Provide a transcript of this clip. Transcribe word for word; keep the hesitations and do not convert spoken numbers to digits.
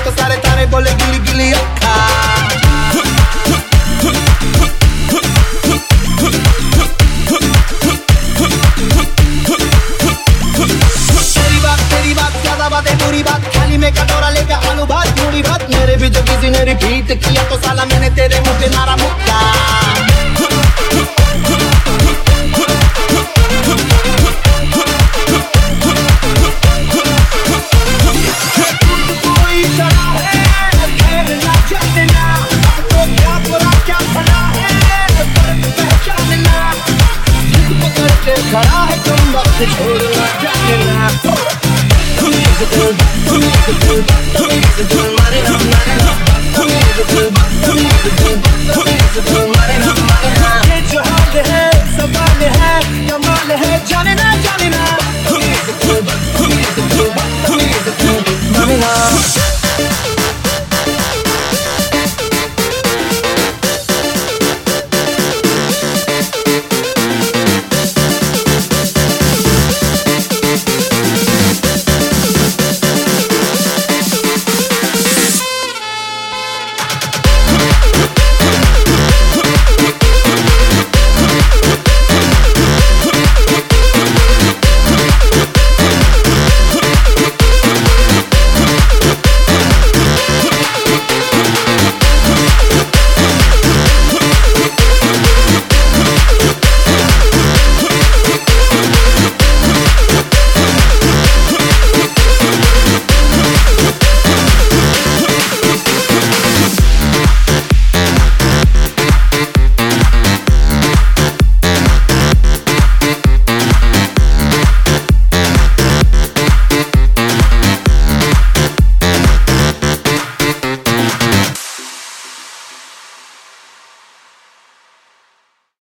तो सारे तारे बोले गिली गिली अक्खा। तेरी बात तेरी बात ज्यादा बातें बुरी बात, थाली में कटोरा लेकर आलू भात पूरी भात। मेरे भी जो किसी ने रिपीट किया तो साला मैंने तेरे मुंह पे मारा मुक्का। खड़ा है तुम वक्त छोड़ना जाने ना।